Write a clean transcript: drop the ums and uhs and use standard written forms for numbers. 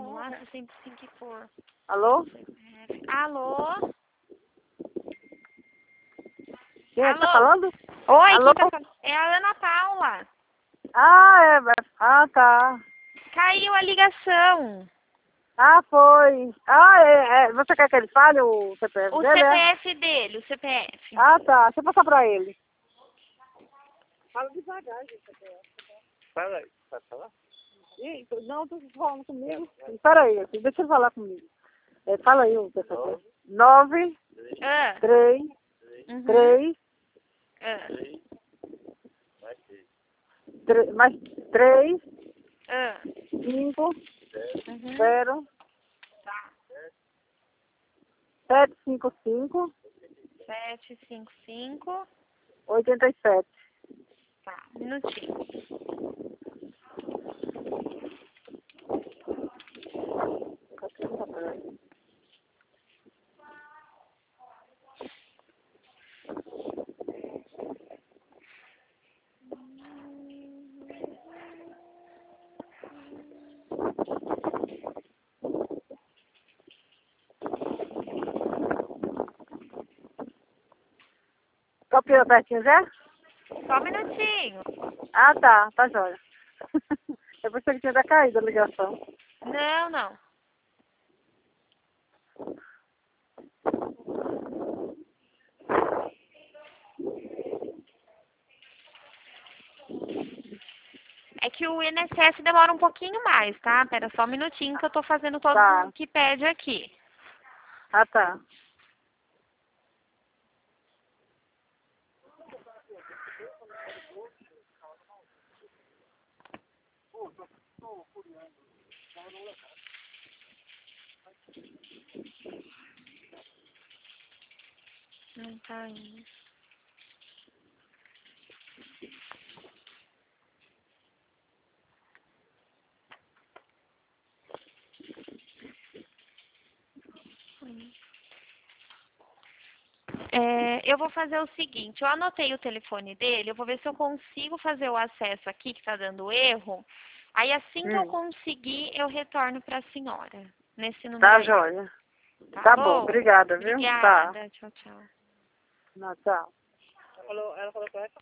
Nossa, sempre tem que pôr. Alô? Alô? Quem é que tá Alô? falando? Oi, Alô? quem tá falando? É a Ana Paula. Tá. Caiu a ligação. Foi. Você quer que ele fale o CPF O dele, é? CPF dele, o CPF. Tá. Deixa eu passar pra ele. Fala devagar, gente. Fala aí, pode falar? Não, tô falando comigo. Espera aí, deixa ele falar comigo. Fala aí o CPF. 9, Ah, 3, uhum. 3, mais 3, Ah, 5, uhum. 0, Tá. 755, 755. 87. Tá, um minutinho. Copiou certinho já? Só um minutinho. Tá jóia. Eu pensei que tinha até caído a ligação. Não, não. É que o INSS demora um pouquinho mais, tá? Pera só um minutinho que eu tô fazendo todo Tá. mundo que pede aqui. Tá. Não tá indo. Eu vou fazer o seguinte, eu anotei o telefone dele, eu vou ver se eu consigo fazer o acesso aqui, que tá dando erro. Aí assim que eu conseguir, eu retorno pra senhora, nesse número Tá aí. jóia. Tá, Tá bom, obrigada, viu? Tá. Obrigada, tchau, tchau. Tchau. Ela falou correto?